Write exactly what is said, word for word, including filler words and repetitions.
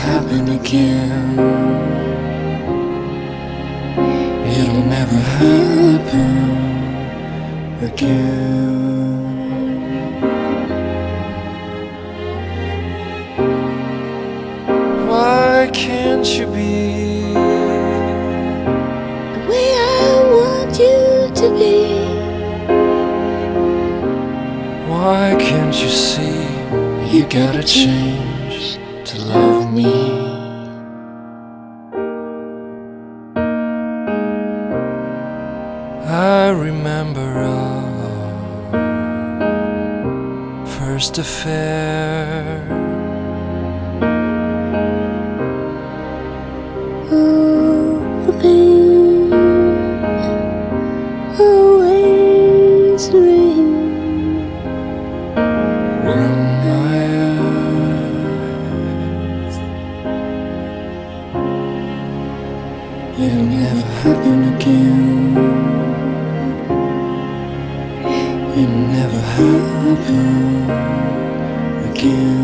happen again. It'll never happen again. Why can't you be the way I want you to be? Why can't you see you gotta change to love me? I remember our first affair. Oh, the pain always rings Run my eyes. It'll never happen again. It'll never happen again.